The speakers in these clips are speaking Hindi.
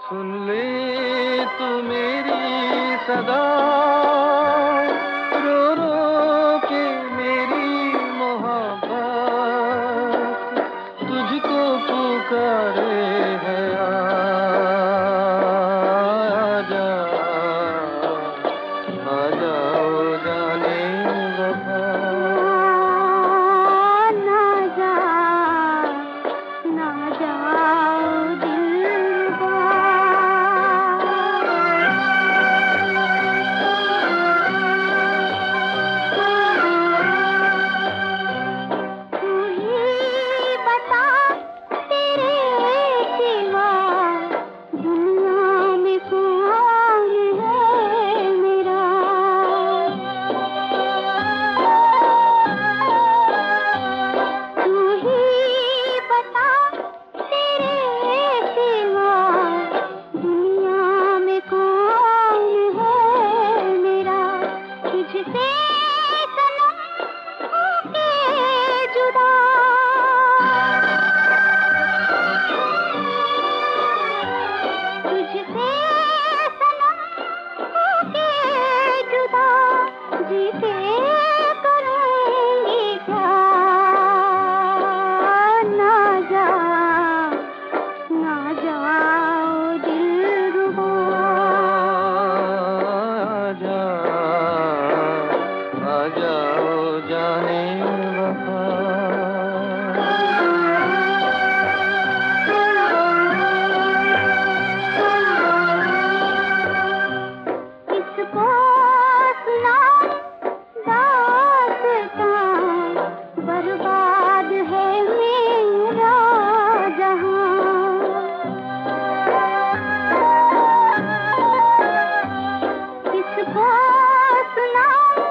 सुन ले तू मेरी सदा, रो रो के मेरी मोहब्बत तुझको पुकारे है। आजा आजा ओ जाने वफा। ना जा ना जाओ दिलवा। तू ही बता तेरे सिवा दुनिया में कौन है मेरा। तू ही बता तेरे सिवा दुनिया में कौन है मेरा। तुझसे सनम होके जुदा, तुझसे सनम होके जुदा जीते करूंगी क्या। ना जा ना जाओ दिलरुबा। आजा आजा ओ जाने वफा। किसको सुनाऊं दास्तां, बर्बाद है मेरा जहां। किसको सुनाऊं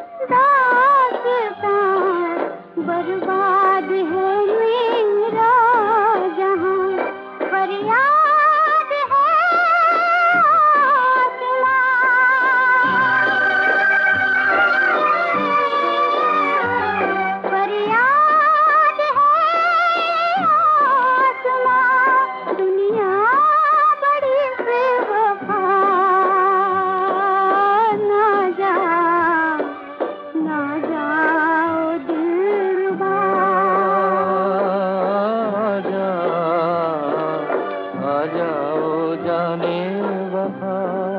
दास्तां, बर्बाद है मेरा जहां। फरियाद है आसमां, फरियाद है आसमां। दुनिया बड़ी बेवफा। ना जा ना जाओ दिलरुबा। आजा आजा ओ जाने वफा।